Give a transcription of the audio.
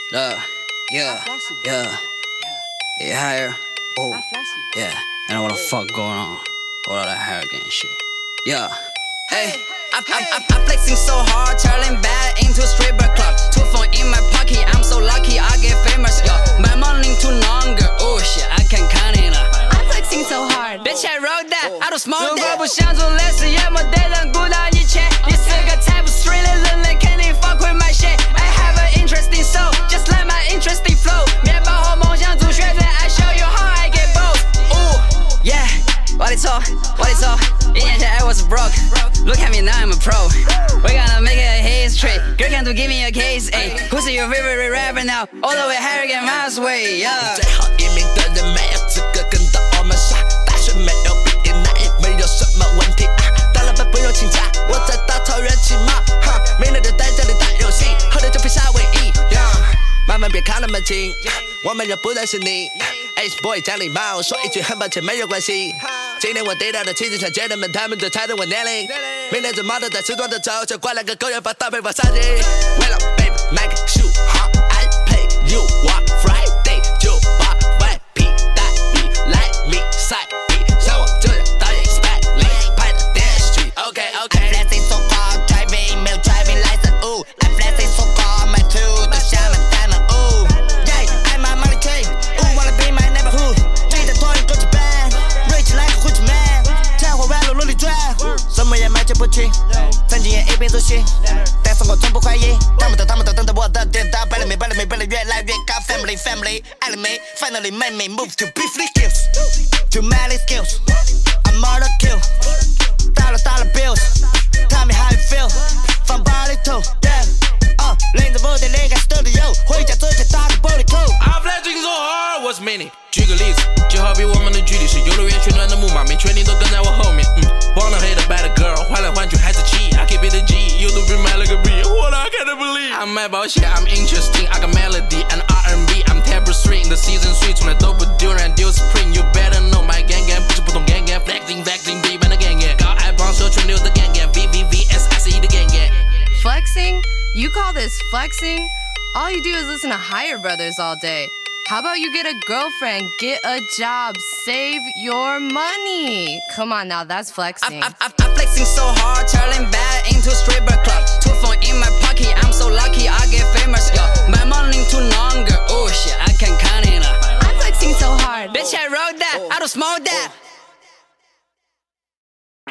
Yeah, yeah, higher. Oh, yeah. I know what the fuck going on. All that hurricane shit. Yeah. Hey, I'm flexing so hard, turning bad into a stripper club. 2 phone in my pocket, I'm so lucky I get famous. Yo, my money too longer. Oh shit, I can't count it up. I'm flexing so hard, bitch I wrote that, I don't smoke that. 如果不想做类似夜幕对人孤单一切，你是个 type of street 人类肯定 fuck with my shit. I have an interesting soul, just like my interesting flow. 面包和梦想助学对 I show you how I get both. Ooh, yeah, 我的错，我的错。1年前I was broke, look at me now I'm a pro. We gonna make it a history. Girl can do give me a case, ayy. Who's your favorite rapper now? All the way Harrigan Miles way, yeah. 最后一名的人没有资格跟到我们耍，大学没有毕业那也没有什么问题啊。大老板不用请假，我在大草原骑马，哈，明天就在这里打游戏，后天就飞夏威夷。麻烦别看那么近，我们又不认识你。H boy 讲礼貌，说一句很抱歉没有关系。今天我低调的气质想见他们，他们就猜着我年龄。明天这毛头在吃端的走，就挂两个狗眼把大背发杀鸡。为了 baby Nike shoe 好 I play you on Friday 就把外皮带你来比赛比，像我这样导演 Spike Lee 拍的电视剧。OK I'm flexing so hard, driving 没有 driving license. Ooh, I'm flexing so hard, my two 都像满单了。Ooh, yeah, I'm a money king. Ooh, wanna be my neighborhood. 记得拖你过去 ban, rich like a rich man. 在火外路里转，什么也买接不起，曾经也一贫如洗，但是我从不怀疑，他们都等着我的跌倒，摆了没，越来越高。Family， 爱了没 ？Finally made me move to beef skills, to manly skills. I'm all the kill. Dollar bills, tell me how you feel. From body to yeah. 领着我的离开 studio， 回家之前打个玻璃扣。 I'm flexing so hard, what's meaning？ 举个例子，就好比我们的距离是游乐园旋转的木马，没确定都跟在我后面。忘了黑的 bad girl， 换来换去还是气。I keep it a G, you do be mad like a bee. What I can't believe？ I'm 卖保险 I'm interesting, I got melody and R&B. I'm tapestry, the season 3从来都不丢人，丢 spring. You better know my gang 不是普通 gang flexing 地板的 gang 高矮胖瘦全流的 gang VVVSICE 的 gang Flexing? You call this flexing? All you do is listen to Higher Brothers all day. How about you get a girlfriend, get a job, save your money? Come on now, that's flexing. I'm flexing so hard, turning bad into a stripper club. 2 phone in my pocket, I'm so lucky I get famous. Yo, my money too longer. Oh shit, I can't count it up. I'm flexing so hard, bitch I wrote that, I don't smoke that.